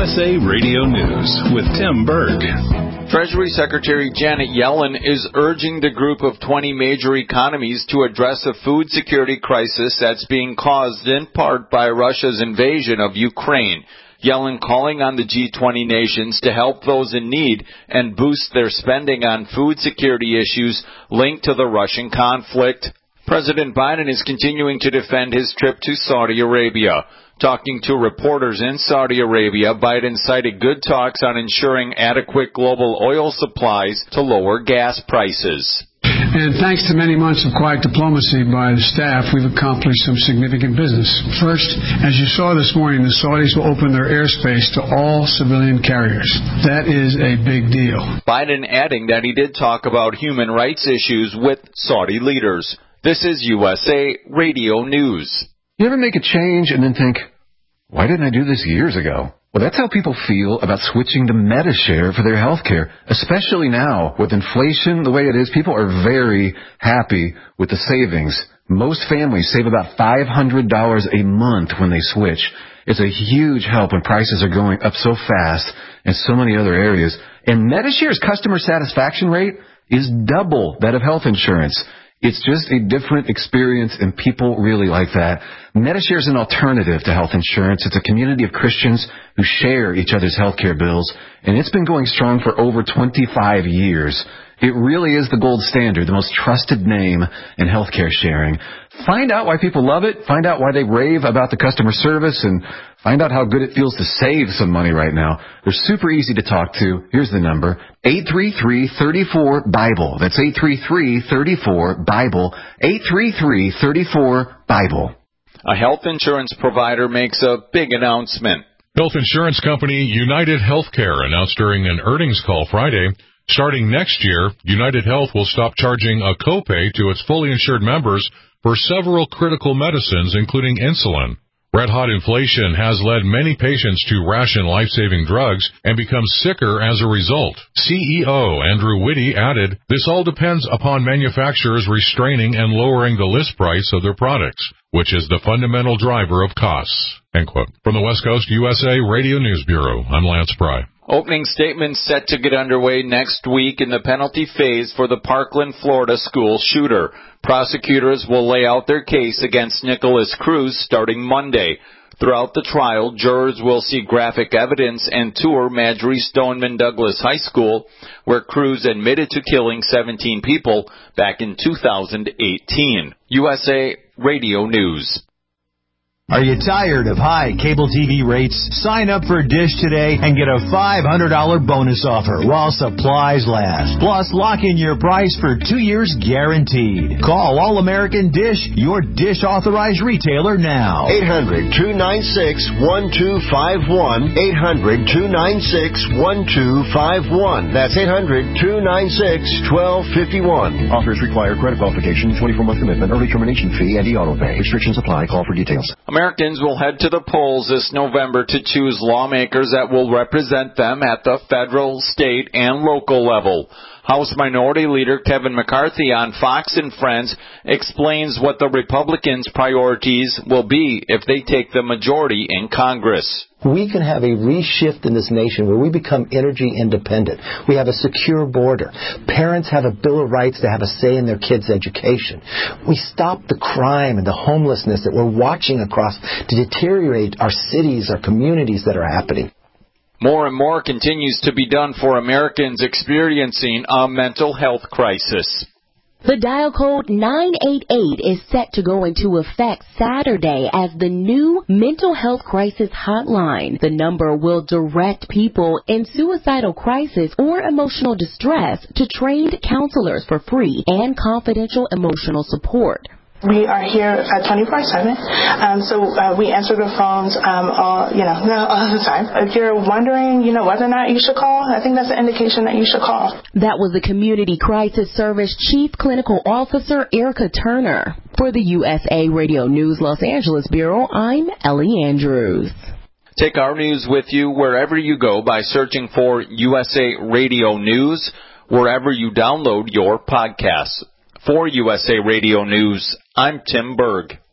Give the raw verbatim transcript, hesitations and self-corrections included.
S A Radio News with Tim Berg. Treasury Secretary Janet Yellen is urging the group of twenty major economies to address a food security crisis that's being caused in part by Russia's invasion of Ukraine. Yellen calling on the G twenty nations to help those in need and boost their spending on food security issues linked to the Russian conflict. President Biden is continuing to defend his trip to Saudi Arabia. Talking to reporters in Saudi Arabia, Biden cited good talks on ensuring adequate global oil supplies to lower gas prices. And thanks to many months of quiet diplomacy by the staff, we've accomplished some significant business. First, as you saw this morning, the Saudis will open their airspace to all civilian carriers. That is a big deal. Biden adding that he did talk about human rights issues with Saudi leaders. This is U S A Radio News. You ever make a change and then think, why didn't I do this years ago? Well, that's how people feel about switching to Medi-Share for their health care, especially now with inflation the way it is. People are very happy with the savings. Most families save about five hundred dollars a month when they switch. It's a huge help when prices are going up so fast in so many other areas. And Medi-Share's customer satisfaction rate is double that of health insurance. It's just a different experience, and people really like that. Medi-Share is an alternative to health insurance. It's a community of Christians who share each other's health care bills, and it's been going strong for over twenty-five years. It really is the gold standard, the most trusted name in healthcare sharing. Find out why people love it. Find out why they rave about the customer service, and find out how good it feels to save some money right now. They're super easy to talk to. Here's the number, eight three three, three four, BIBLE. That's eight three three, three four, BIBLE, eight three three, three four, BIBLE. A health insurance provider makes a big announcement. Health insurance company United Healthcare announced during an earnings call Friday, starting next year, United Health will stop charging a copay to its fully insured members for several critical medicines, including insulin. Red-hot inflation has led many patients to ration life-saving drugs and become sicker as a result. C E O Andrew Whitty added, this all depends upon manufacturers restraining and lowering the list price of their products, which is the fundamental driver of costs. End quote. From the West Coast U S A Radio News Bureau, I'm Lance Pry. Opening statements set to get underway next week in the penalty phase for the Parkland, Florida school shooter. Prosecutors will lay out their case against Nicholas Cruz starting Monday. Throughout the trial, jurors will see graphic evidence and tour Marjory Stoneman Douglas High School, where Cruz admitted to killing seventeen people back in two thousand eighteen. U S A Radio News. Are you tired of high cable T V rates? Sign up for Dish today and get a five hundred dollars bonus offer while supplies last. Plus, lock in your price for two years guaranteed. Call All American Dish, your Dish authorized retailer now. eight hundred, two nine six, one two five one. eight hundred, two nine six, one two five one. That's eight hundred, two nine six, one two five one. Offers require credit qualification, twenty-four month commitment, early termination fee, and e-auto pay. Restrictions apply. Call for details. Americans will head to the polls this November to choose lawmakers that will represent them at the federal, state, and local level. House Minority Leader Kevin McCarthy on Fox and Friends explains what the Republicans' priorities will be if they take the majority in Congress. We can have a reshift in this nation where we become energy independent. We have a secure border. Parents have a Bill of Rights to have a say in their kids' education. We stop the crime and the homelessness that we're watching across to deteriorate our cities, our communities that are happening. More and more continues to be done for Americans experiencing a mental health crisis. The dial code nine eight eight is set to go into effect Saturday as the new mental health crisis hotline. The number will direct people in suicidal crisis or emotional distress to trained counselors for free and confidential emotional support. We are here at twenty-four seven, um, so uh, we answer the phones um, all, you know, all the time. If you're wondering, you know, whether or not you should call, I think that's an indication that you should call. That was the Community Crisis Service Chief Clinical Officer Erica Turner. For the U S A Radio News Los Angeles Bureau, I'm Ellie Andrews. Take our news with you wherever you go by searching for U S A Radio News, wherever you download your podcasts. For U S A Radio News, I'm Tim Berg.